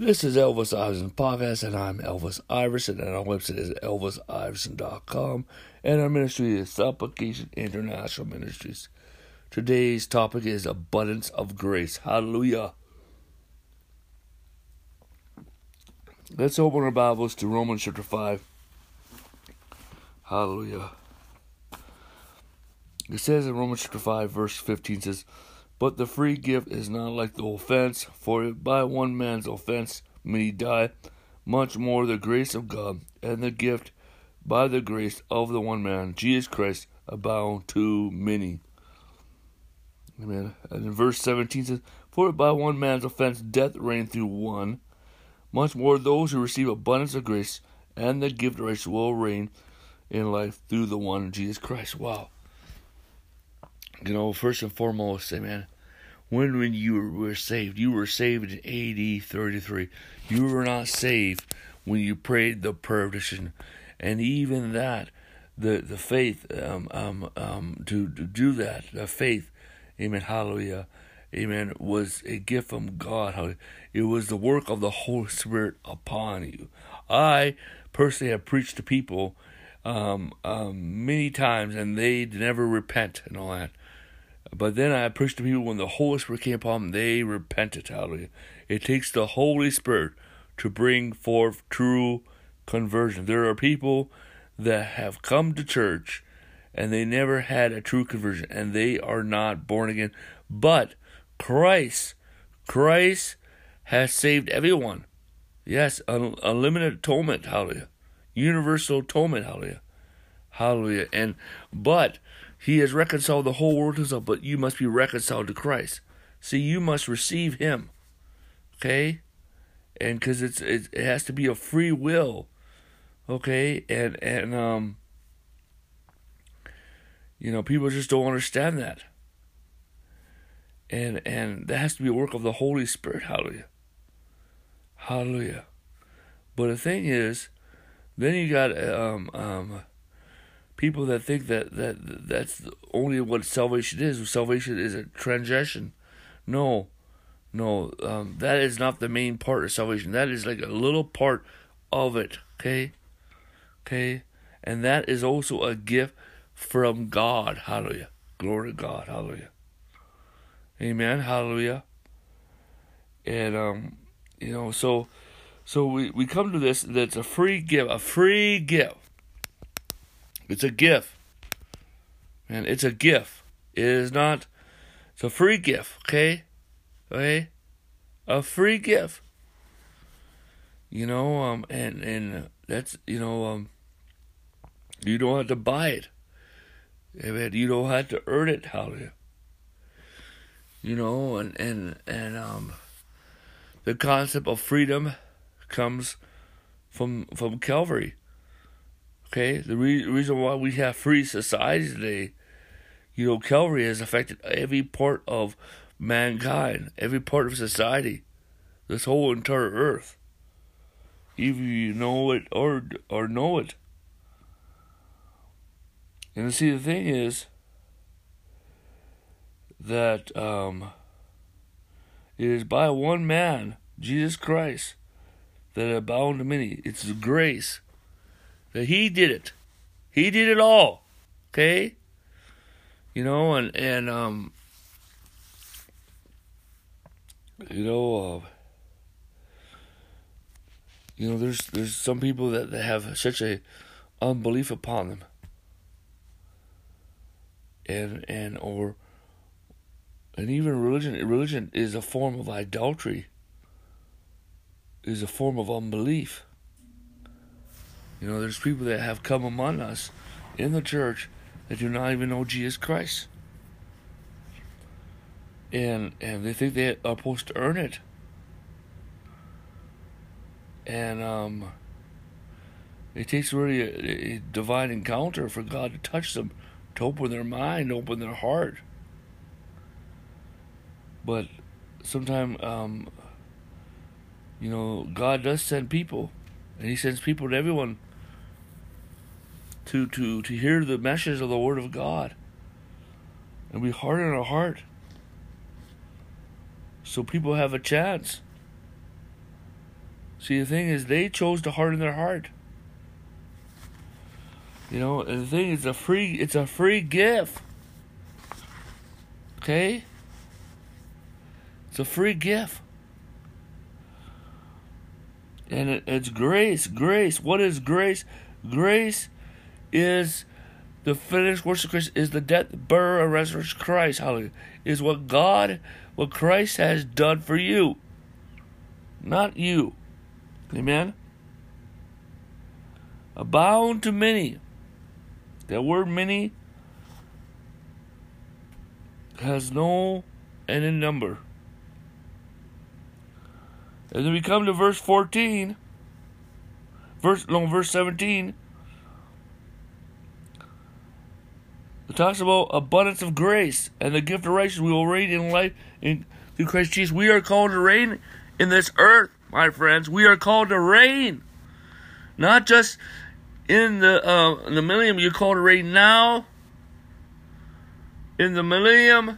This is Elvis Iverson Podcast, and I'm Elvis Iverson, and our website is elvisiverson.com, and our ministry is Supplication International Ministries. Today's topic is abundance of grace. Hallelujah. Let's open our Bibles to Romans chapter 5. Hallelujah. It says in Romans chapter 5, verse 15, says, "But the free gift is not like the offense, for if by one man's offense many die, much more the grace of God and the gift by the grace of the one man, Jesus Christ, abound to many." Amen. And in verse 17 says, "For if by one man's offense death reigned through one, much more those who receive abundance of grace and the gift of grace will reign in life through the one Jesus Christ." Wow. First and foremost, amen, when you were saved in AD 33. You were not saved when you prayed the prayer of petition. And even that, the faith, to do that, the faith, amen, hallelujah, amen, was a gift from God. Hallelujah. It was the work of the Holy Spirit upon you. I personally have preached to people many times, and they never repent and all that. But then I preached to people when the Holy Spirit came upon them, they repented. Hallelujah. It takes the Holy Spirit to bring forth true conversion. There are people that have come to church and they never had a true conversion, and they are not born again. But Christ has saved everyone. Yes, unlimited atonement. Hallelujah. Universal atonement. Hallelujah. Hallelujah. But He has reconciled the whole world to Himself, but you must be reconciled to Christ. See, you must receive Him, okay? And because it has to be a free will, okay? And people just don't understand that. And that has to be a work of the Holy Spirit. Hallelujah, hallelujah. But the thing is, then you got people that think that's only what salvation is. Salvation is a transition. No, that is not the main part of salvation. That is like a little part of it, okay? And that is also a gift from God. Hallelujah. Glory to God. Hallelujah. Amen. Hallelujah. And, so we come to this, that's a free gift. It's a gift. Man, it's a gift. It is not, it's a free gift, okay? A free gift. And that's, you don't have to buy it. Amen. You don't have to earn it. Hallelujah. And the concept of freedom comes from Calvary. Okay, the reason why we have free society today, Calvary has affected every part of mankind, every part of society, this whole entire earth. Either you know it or know it. And see, the thing is that it is by one man, Jesus Christ, that abound to many. It's the grace. That He did it. He did it all. Okay? There's some people that have such a unbelief upon them. And even religion is a form of idolatry. Is a form of unbelief. There's people that have come among us in the church that do not even know Jesus Christ. And they think they are supposed to earn it. And it takes really a divine encounter for God to touch them, to open their mind, open their heart. But sometimes, God does send people. And He sends people to everyone to hear the message of the Word of God. And we harden our heart so people have a chance. See, the thing is, they chose to harden their heart. You know, and the thing is, it's a free gift. Okay? It's a free gift. And it's grace. Grace. What is grace? Grace is the finished work of Christ, is the death, burial, and resurrection of Christ. Hallelujah. Is what Christ has done for you. Not you. Amen? Abound to many. That word many has no end in number. And then we come to verse 14. Verse 17. It talks about abundance of grace and the gift of righteousness we will reign in life through Christ Jesus. We are called to reign in this earth, my friends. We are called to reign. Not just in the millennium. You're called to reign now. In the millennium.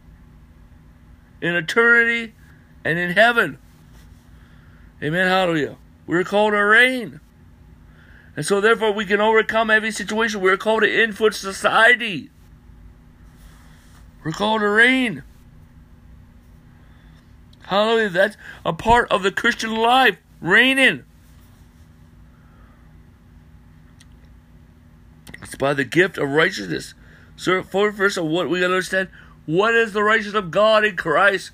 In eternity. And in heaven. Amen. Hallelujah. We're called to reign. And so therefore we can overcome every situation. We're called to influence society. We're called to reign. Hallelujah. That's a part of the Christian life. Reigning. It's by the gift of righteousness. So first of what we understand, what is the righteousness of God in Christ?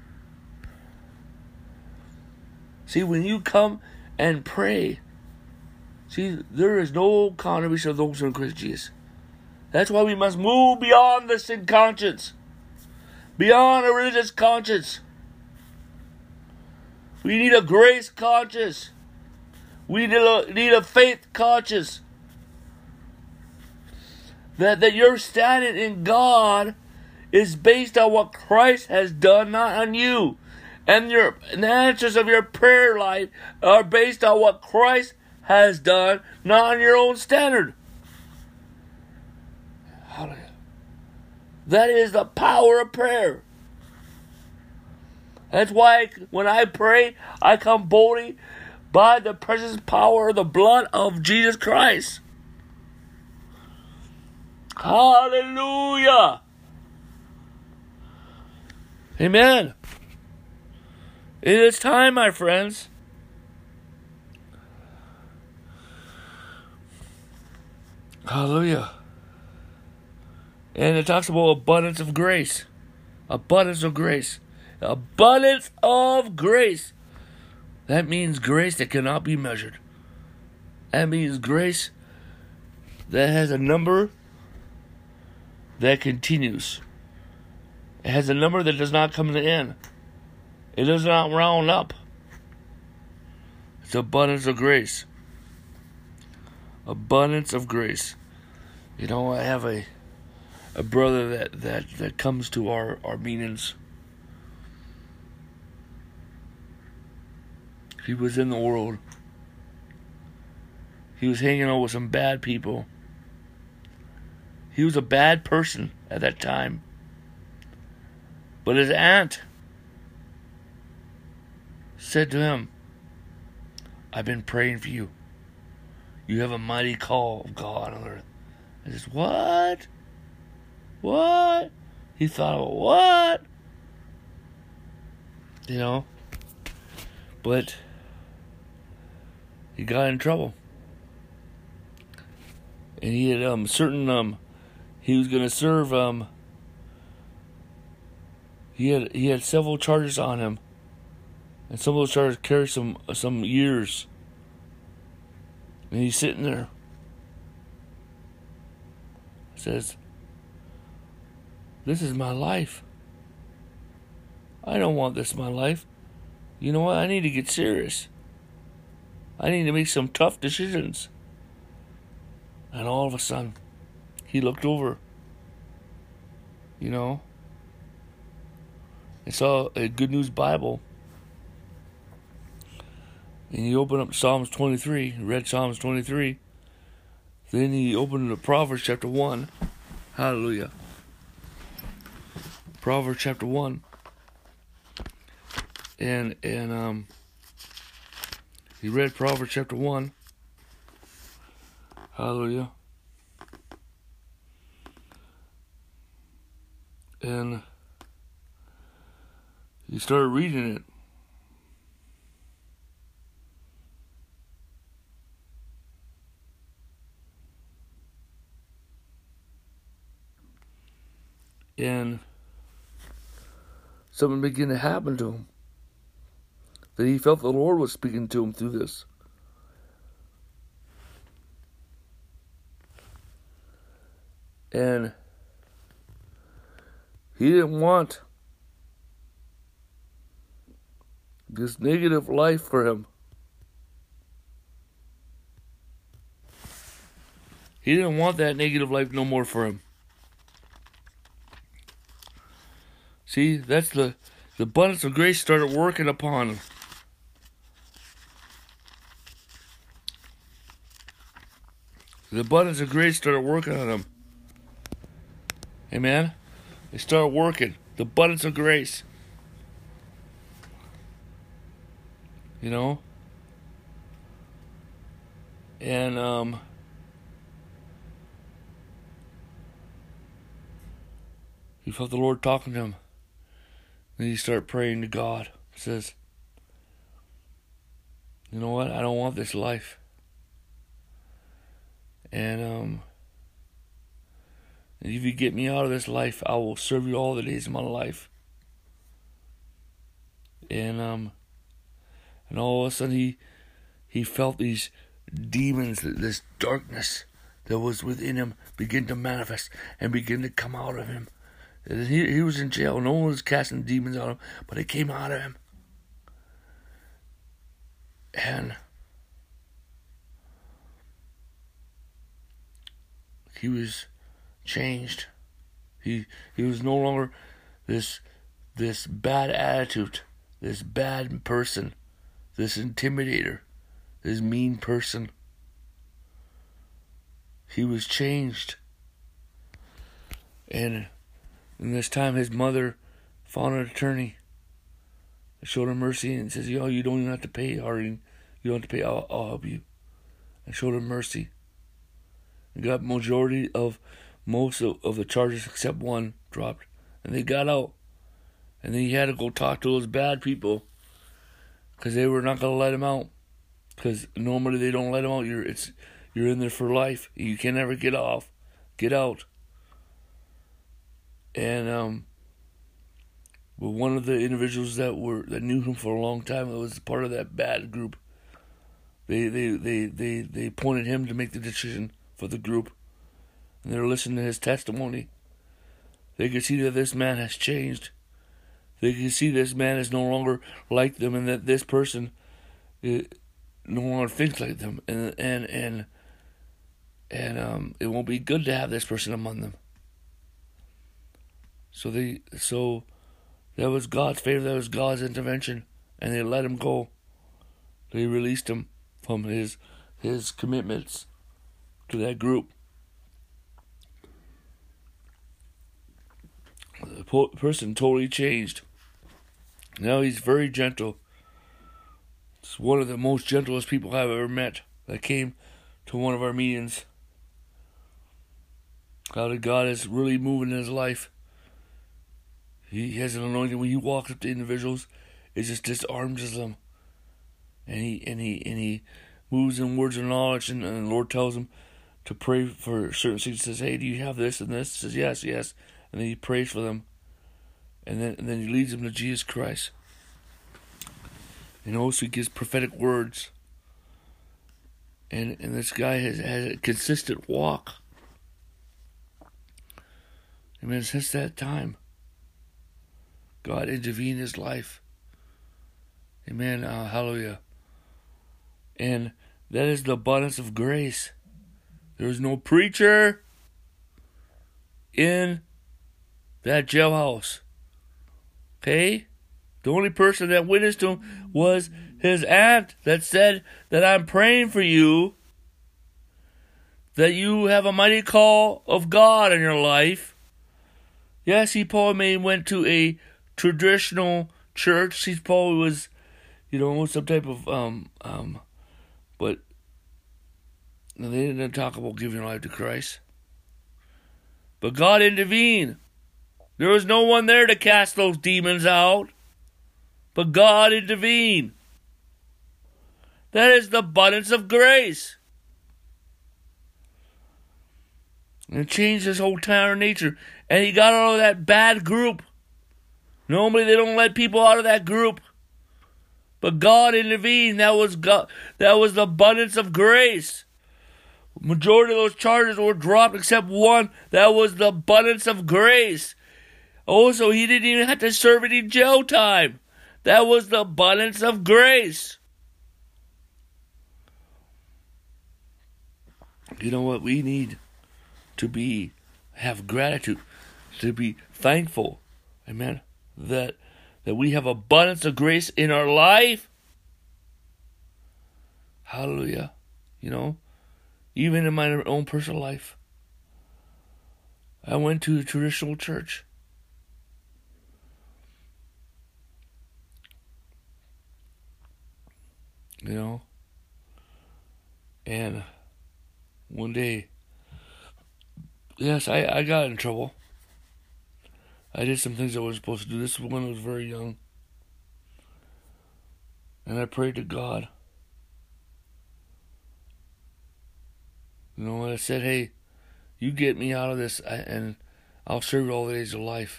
See, when you come and pray, see, there is no condemnation of those who are in Christ Jesus. That's why we must move beyond the sin conscience. Beyond a religious conscience. We need a grace conscience. We need a faith conscience. That your standing in God is based on what Christ has done, not on you. And the answers of your prayer life are based on what Christ has done, not on your own standard. Hallelujah. That is the power of prayer. That's why when I pray, I come boldly by the precious power of the blood of Jesus Christ. Hallelujah. Amen. It is time, my friends. Hallelujah. And it talks about abundance of grace. Abundance of grace. Abundance of grace. That means grace that cannot be measured. That means grace that has a number that continues. It has a number that does not come to the end. It does not round up. It's abundance of grace. Abundance of grace. You know, I have a brother that comes to our meetings. He was in the world. He was hanging out with some bad people. He was a bad person at that time. But his aunt said to him, I've been praying for you. You have a mighty call of God on earth. I said, what? What? He thought, what? You know? But he got in trouble. And he had he was going to serve, he had several charges on him. And some of those charges carry some years. And he's sitting there. Says, this is my life. I don't want this in my life. You know what? I need to get serious. I need to make some tough decisions. And all of a sudden, he looked over. You know. And saw a Good News Bible. And he opened up Psalms 23, read Psalms 23. Then he opened to Proverbs chapter 1. Hallelujah. Proverbs chapter 1. And He read Proverbs chapter 1. Hallelujah. And he started reading it. And something began to happen to him. That he felt the Lord was speaking to him through this. And he didn't want this negative life for him. He didn't want that negative life no more for him. See, that's the abundance of grace started working upon him. The abundance of grace started working on him. Amen? It started working. The abundance of grace. You know? And, he felt the Lord talking to him. Then he started praying to God. He says, you know what? I don't want this life. And if you get me out of this life, I will serve you all the days of my life. And all of a sudden he felt these demons, this darkness that was within him begin to manifest and begin to come out of him. And he was in jail. No one was casting demons on him, but it came out of him. And he was changed. He was no longer this bad attitude, this bad person, this intimidator, this mean person. He was changed. And in this time, his mother found an attorney, showed him mercy, and says, "Yo, you don't even have to pay, Harding. You don't have to pay. I'll help you." And showed him mercy. And got majority of most of the charges except one dropped, and they got out. And then he had to go talk to those bad people because they were not going to let him out. Because normally they don't let him out. You're in there for life. You can never get out. And but one of the individuals that knew him for a long time, that was part of that bad group. They appointed him to make the decision for the group, and they were listening to his testimony. They could see that this man has changed. They could see this man is no longer like them, and that this person no longer thinks like them, and it won't be good to have this person among them. So that was God's favor, that was God's intervention, and they let him go. They released him from his commitments to that group. The person totally changed. Now he's very gentle. It's one of the most gentlest people I've ever met that came to one of our meetings. How that God is really moving in his life. He has an anointing when he walks up to individuals, it just disarms them. And he moves in words of knowledge, and the Lord tells him to pray for certain things. He says, "Hey, do you have this and this?" He says, "Yes." And then he prays for them. And then he leads them to Jesus Christ. And also he gives prophetic words. And this guy has a consistent walk. Amen. Since that time, God intervened in his life. Amen. Hallelujah. And that is the abundance of grace. There was no preacher in that jailhouse. Okay? The only person that witnessed to him was his aunt that said that I'm praying for you, that you have a mighty call of God in your life. Yes, he probably went to a traditional church. He probably was, some type of And they didn't talk about giving your life to Christ. But God intervened. There was no one there to cast those demons out. But God intervened. That is the abundance of grace. And it changed his whole entire nature. And he got out of that bad group. Normally they don't let people out of that group. But God intervened. That was God. That was the abundance of grace. Majority of those charges were dropped except one. That was the abundance of grace. Also, he didn't even have to serve any jail time. That was the abundance of grace. You know what? We need to have gratitude, to be thankful. Amen. That we have abundance of grace in our life. Hallelujah. You know, even in my own personal life, I went to a traditional church. You know, and one day, yes, I got in trouble. I did some things I wasn't supposed to do. This was when I was very young. And I prayed to God. You know, and I said, hey, you get me out of this, and I'll serve you all the days of life.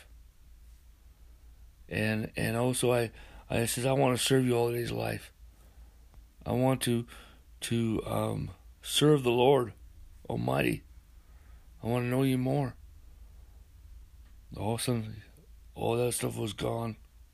And also I said, I want to serve you all the days of life. I want to serve the Lord Almighty. I want to know you more. All of a sudden, all that stuff was gone.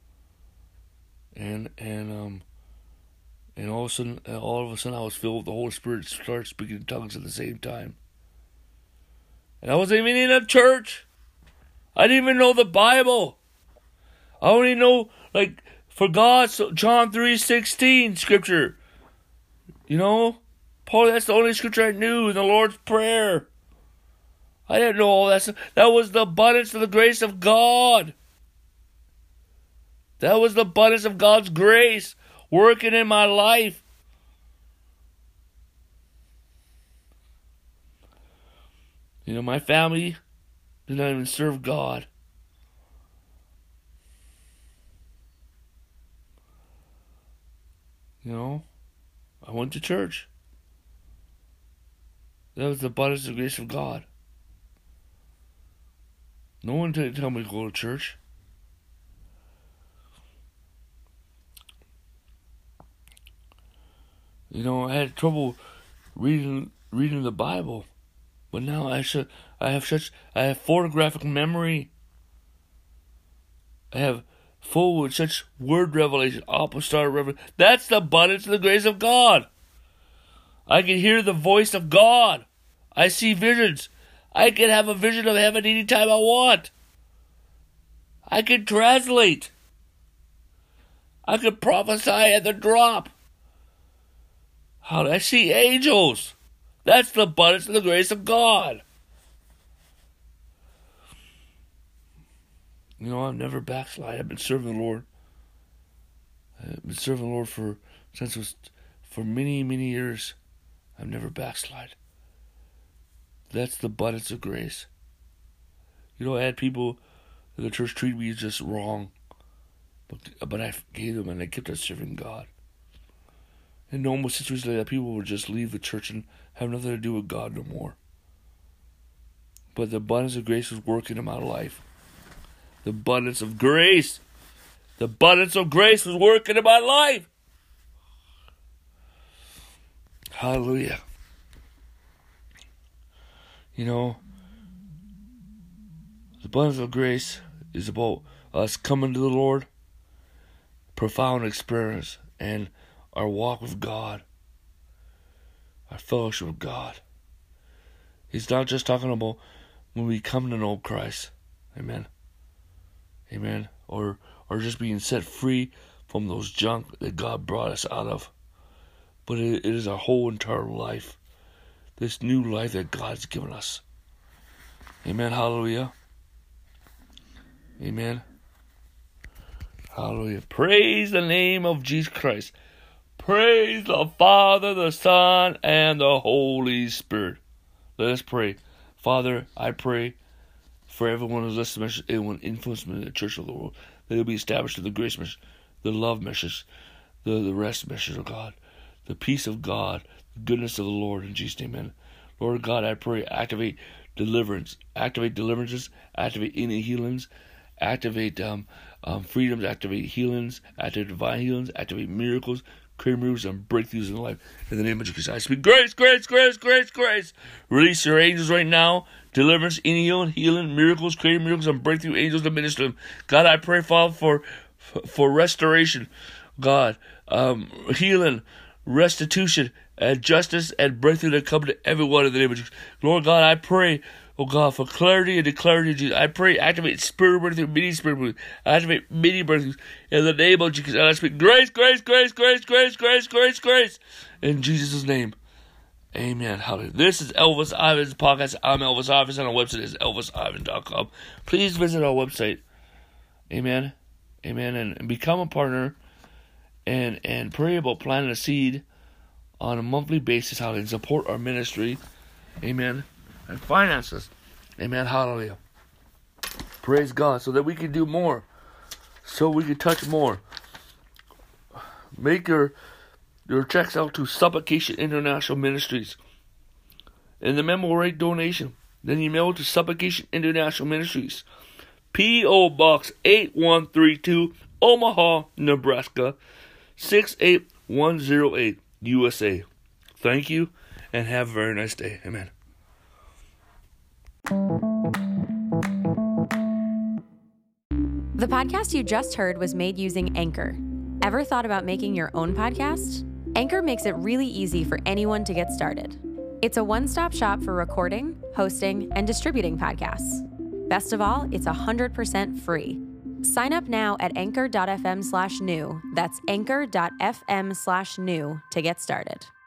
And all of a sudden I was filled with the Holy Spirit, started speaking in tongues at the same time. And I wasn't even in a church. I didn't even know the Bible. I only know, like, for God, John 3:16 scripture. You know, Paul, that's the only scripture I knew in the Lord's Prayer. I didn't know all that stuff. That was the abundance of the grace of God. That was the abundance of God's grace working in my life. You know, my family did not even serve God. You know, I went to church. That was the abundance of grace of God. No one didn't tell me to go to church. You know, I had trouble reading the Bible, but now I have photographic memory. I have full with such word revelation, apostolic revelation. That's the abundance of the grace of God. I can hear the voice of God. I see visions. I can have a vision of heaven anytime I want. I can translate. I can prophesy at the drop. How do I see angels? That's the abundance of the grace of God. You know, I've never backslid. I've been serving the Lord. I've been serving the Lord for many, many years. I've never backslid. That's the abundance of grace. You know, I had people in the church treat me just wrong. But I forgave them and I kept on serving God. In normal situations like that, people would just leave the church and have nothing to do with God no more. But the abundance of grace was working in my life. The abundance of grace. The abundance of grace was working in my life. Hallelujah. You know, the abundance of grace is about us coming to the Lord, profound experience, and our walk with God, our fellowship with God. He's not just talking about when we come to know Christ. Amen. Amen. Or just being set free from those junk that God brought us out of. But it is our whole entire life. This new life that God's given us. Amen. Hallelujah. Amen. Hallelujah. Praise the name of Jesus Christ. Praise the Father, the Son, and the Holy Spirit. Let us pray. Father, I pray for everyone who's listening to everyone influenced in the church of the world, that it will be established in the grace message, the love message, the rest message of God, the peace of God, the goodness of the Lord, in Jesus' name, amen. Lord God, I pray, activate deliverances, activate any healings, activate freedoms, activate healings, activate divine healings, activate miracles, create miracles and breakthroughs in life. In the name of Jesus, I speak grace, grace, grace, grace, grace. Release your angels right now. Deliverance, any healing, miracles, creating miracles and breakthrough angels to minister them. God, I pray, Father, for restoration. God, healing, restitution, and justice and breakthrough that come to everyone in the name of Jesus. Lord God, I pray, oh God, for clarity and the clarity of Jesus. I pray, activate spiritual breakthrough, mini spiritual breakthrough, activate mini breakthroughs in the name of Jesus. And I speak grace, grace, grace, grace, grace, grace, grace, grace, in Jesus' name. Amen. Hallelujah. This is Elvis Ivan's podcast. I'm Elvis Ivan, and our website is elvisivan.com. Please visit our website. Amen. Amen. And become a partner and pray about planting a seed on a monthly basis, how to support our ministry. Amen. And finances. Amen. Hallelujah. Praise God. So that we can do more. So we can touch more. Make your checks out to Supplication International Ministries. And the memo rate donation. Then you mail it to Supplication International Ministries. P.O. Box 8132, Omaha, Nebraska 68108, USA. Thank you, and have a very nice day. Amen. The podcast you just heard was made using Anchor. Ever thought about making your own podcast? Anchor makes it really easy for anyone to get started. It's a one-stop shop for recording, hosting, and distributing podcasts. Best of all, it's 100% free. Sign up now at anchor.fm/new. That's anchor.fm/new to get started.